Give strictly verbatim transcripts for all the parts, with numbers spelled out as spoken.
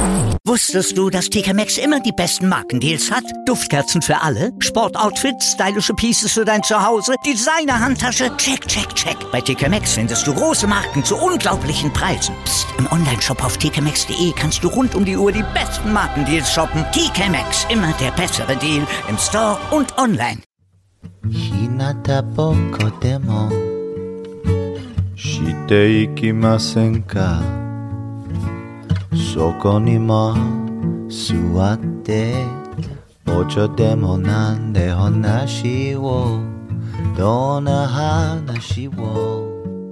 Wusstest du, dass T K Maxx immer die besten Markendeals hat? Duftkerzen für alle, Sportoutfits, stylische Pieces für dein Zuhause, Designer-Handtasche, check, check, check. Bei T K Maxx findest du große Marken zu unglaublichen Preisen. Psst. Im Onlineshop auf t k maxx punkt d e kannst du rund um die Uhr die besten Markendeals shoppen. T K Maxx, immer der bessere Deal im Store und online. Hinata boko demo shite ikimasen ka? Soko ni mo suwatte ocho demo nande honashi wo donna hanashi wo.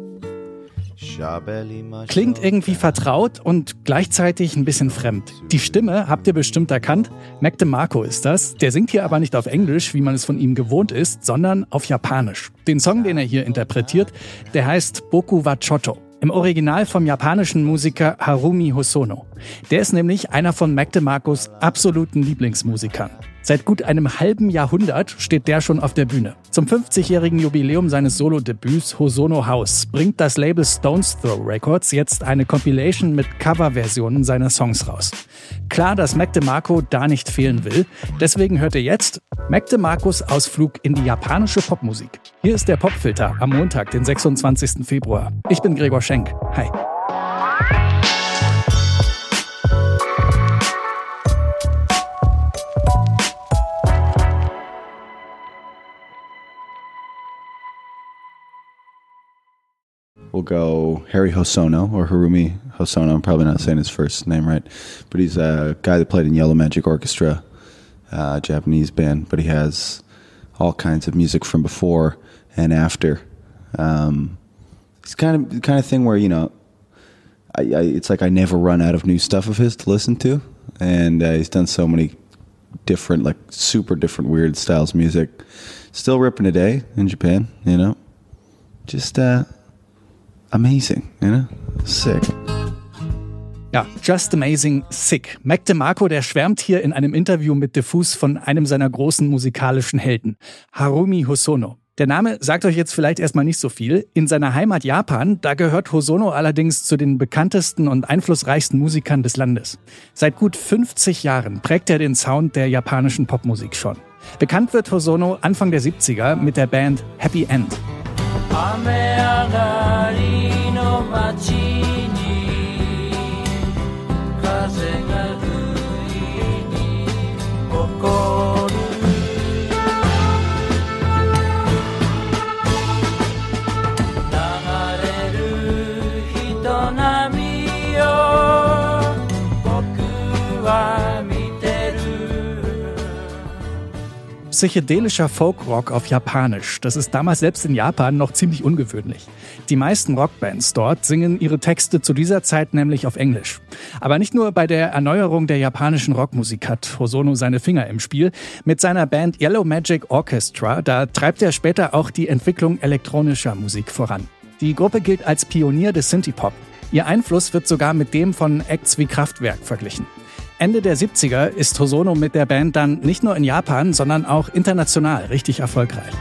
Klingt irgendwie vertraut und gleichzeitig ein bisschen fremd. Die Stimme habt ihr bestimmt erkannt. Mac DeMarco ist das. Der singt hier aber nicht auf Englisch, wie man es von ihm gewohnt ist, sondern auf Japanisch. Den Song, den er hier interpretiert, der heißt Boku wa Choto. Im Original vom japanischen Musiker Harumi Hosono. Der ist nämlich einer von Mac DeMarcos absoluten Lieblingsmusikern. Seit gut einem halben Jahrhundert steht der schon auf der Bühne. Zum fünfzigjährigen Jubiläum seines Solo-Debüts Hosono House bringt das Label Stones Throw Records jetzt eine Compilation mit Coverversionen seiner Songs raus. Klar, dass Mac DeMarco da nicht fehlen will. Deswegen hört ihr jetzt Mac DeMarcos Ausflug in die japanische Popmusik. Hier ist der Popfilter am Montag, den sechsundzwanzigsten Februar. Ich bin Gregor Schenk. Hi. We'll go Harry Hosono, or Harumi Hosono. I'm probably not saying his first name right, but he's a guy that played in Yellow Magic Orchestra, a Japanese band, but he has all kinds of music from before and after. Um, it's kind of the kind of thing where, you know, I, I, it's like I never run out of new stuff of his to listen to, and uh, he's done so many different, like super different weird styles of music. Still ripping today in Japan, you know, just uh, amazing, you know, sick. Ja, just amazing, sick. Mac DeMarco, der schwärmt hier in einem Interview mit Diffus von einem seiner großen musikalischen Helden, Harumi Hosono. Der Name sagt euch jetzt vielleicht erstmal nicht so viel. In seiner Heimat Japan, da gehört Hosono allerdings zu den bekanntesten und einflussreichsten Musikern des Landes. Seit gut fünfzig Jahren prägt er den Sound der japanischen Popmusik schon. Bekannt wird Hosono Anfang der siebziger mit der Band Happy End. Psychedelischer Folkrock auf Japanisch. Das ist damals selbst in Japan noch ziemlich ungewöhnlich. Die meisten Rockbands dort singen ihre Texte zu dieser Zeit nämlich auf Englisch. Aber nicht nur bei der Erneuerung der japanischen Rockmusik hat Hosono seine Finger im Spiel. Mit seiner Band Yellow Magic Orchestra, da treibt er später auch die Entwicklung elektronischer Musik voran. Die Gruppe gilt als Pionier des Synthie-Pop. Ihr Einfluss wird sogar mit dem von Acts wie Kraftwerk verglichen. Ende der siebziger ist Hosono mit der Band dann nicht nur in Japan, sondern auch international richtig erfolgreich.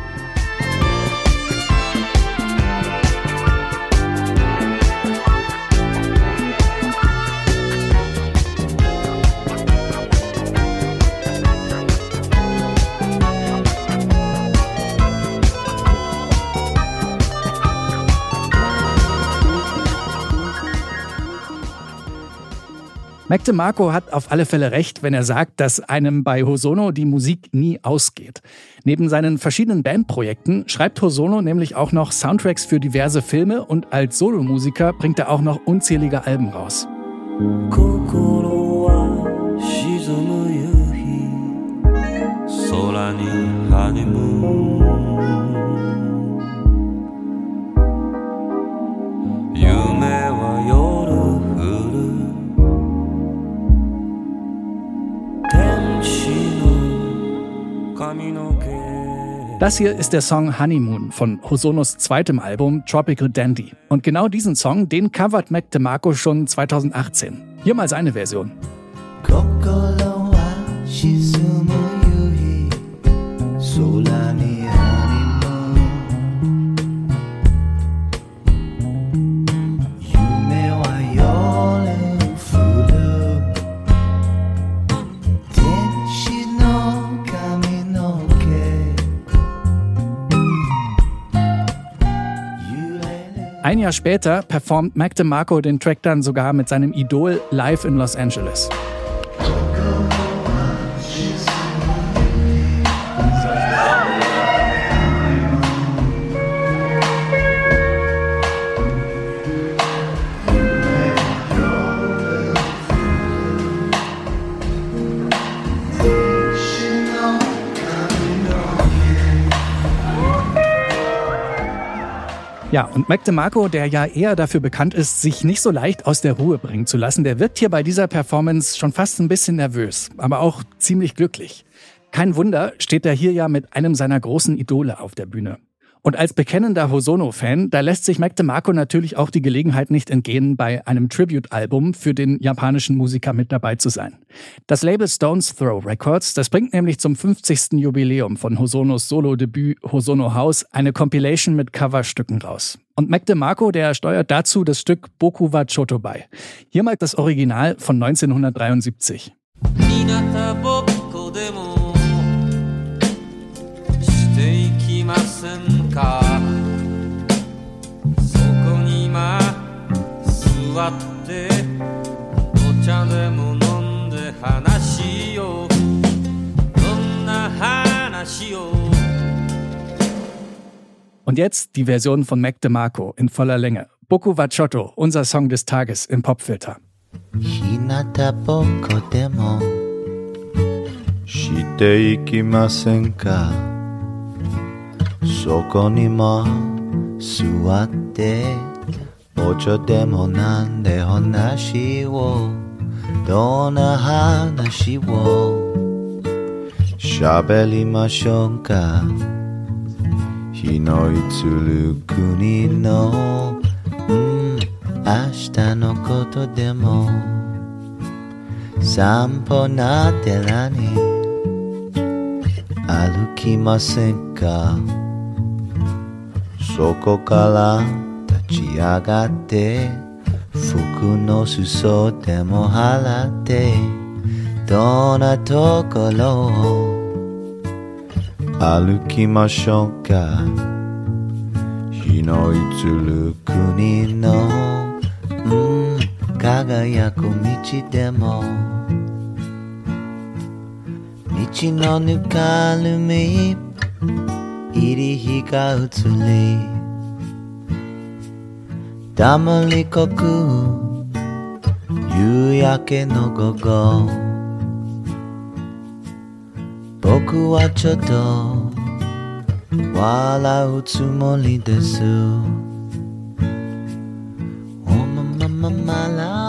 Mac DeMarco hat auf alle Fälle recht, wenn er sagt, dass einem bei Hosono die Musik nie ausgeht. Neben seinen verschiedenen Bandprojekten schreibt Hosono nämlich auch noch Soundtracks für diverse Filme und als Solomusiker bringt er auch noch unzählige Alben raus. Das hier ist der Song Honeymoon von Hosonos zweitem Album Tropical Dandy. Und genau diesen Song, den covert Mac DeMarco schon zweitausendachtzehn. Hier mal seine Version. Ein Jahr später performt Mac DeMarco den Track dann sogar mit seinem Idol live in Los Angeles. Ja, und Mac DeMarco, der ja eher dafür bekannt ist, sich nicht so leicht aus der Ruhe bringen zu lassen, der wirkt hier bei dieser Performance schon fast ein bisschen nervös, aber auch ziemlich glücklich. Kein Wunder, steht er hier ja mit einem seiner großen Idole auf der Bühne. Und als bekennender Hosono-Fan, da lässt sich Mac DeMarco natürlich auch die Gelegenheit nicht entgehen, bei einem Tribute-Album für den japanischen Musiker mit dabei zu sein. Das Label Stones Throw Records, das bringt nämlich zum fünfzigsten Jubiläum von Hosonos Solo-Debüt Hosono House eine Compilation mit Coverstücken raus. Und Mac DeMarco, der steuert dazu das Stück Boku wa Choto bei. Hier mal das Original von neunzehnhundertdreiundsiebzig. Und jetzt die Version von Mac DeMarco in voller Länge. Boku wa Choto, unser Song des Tages im Popfilter. Hinata boko demo shite ikimasen ka? Soko ni mo suwatte ocho demo nande honashi wo donna hanashi wo shaberimashou ka? Hinoitsuru kuni no mm, ashita no koto demo sanpo nattera ni arukimasen ka? Soko kara tachiagatte fuku no suso demo haratte donna tokoro o arukimashou ka? Hinoitsuru kuni no mm, kagayaku michi demo michi no nukaru mi iri hi ga utsuri damari koku yuyake no gogo boku wa choto warau tsumori desu oh mama mama la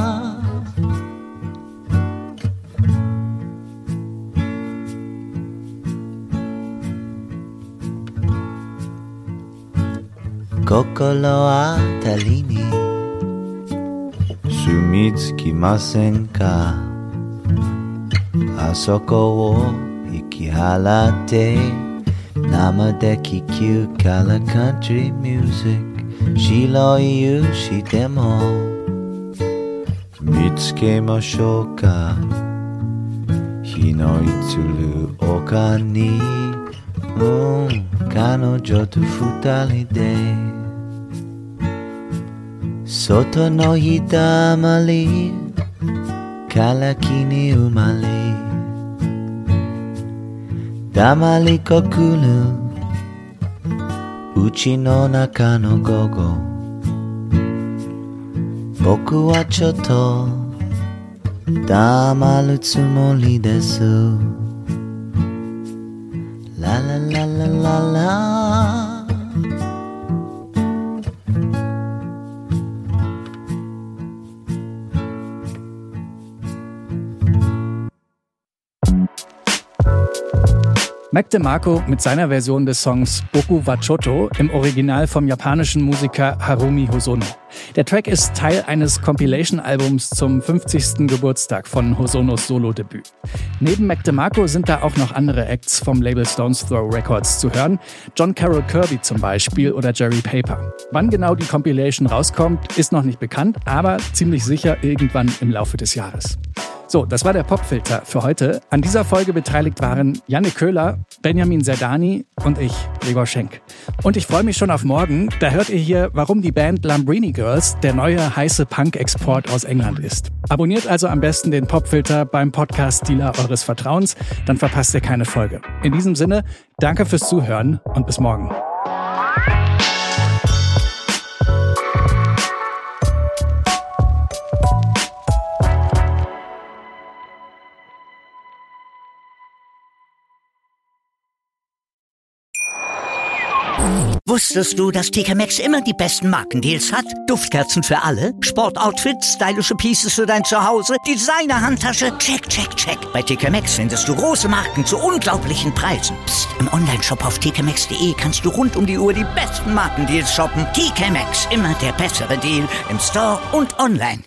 kokoro atari ni sumitsukimasen ka? Asoko wo ikiharatte nama de kikyu kara country music shiroi ushi demo mitsukemashou ka? Hinoitsuru oka ni mm, kanojo to futari de Soto no hidamari kara kini umare damari kokuru uchi no naka no gogo boku wa choto damaru tsumori desu la la la la la la. Mac DeMarco mit seiner Version des Songs Boku wa Choto im Original vom japanischen Musiker Harumi Hosono. Der Track ist Teil eines Compilation-Albums zum fünfzigsten Geburtstag von Hosonos Solo-Debüt. Neben Mac DeMarco sind da auch noch andere Acts vom Label Stones Throw Records zu hören. John Carroll Kirby zum Beispiel oder Jerry Paper. Wann genau die Compilation rauskommt, ist noch nicht bekannt, aber ziemlich sicher irgendwann im Laufe des Jahres. So, das war der Popfilter für heute. An dieser Folge beteiligt waren Janne Köhler, Benjamin Zerdani und ich, Gregor Schenk. Und ich freue mich schon auf morgen. Da hört ihr hier, warum die Band Lumbrini Girls der neue heiße Punk-Export aus England ist. Abonniert also am besten den Popfilter beim Podcast-Dealer eures Vertrauens, dann verpasst ihr keine Folge. In diesem Sinne, danke fürs Zuhören und bis morgen. Wusstest du, dass T K Maxx immer die besten Markendeals hat? Duftkerzen für alle, Sportoutfits, stylische Pieces für dein Zuhause, Designer-Handtasche, check, check, check. Bei T K Maxx findest du große Marken zu unglaublichen Preisen. Psst. Im Onlineshop auf t k maxx punkt de kannst du rund um die Uhr die besten Markendeals shoppen. T K Maxx, immer der bessere Deal im Store und online.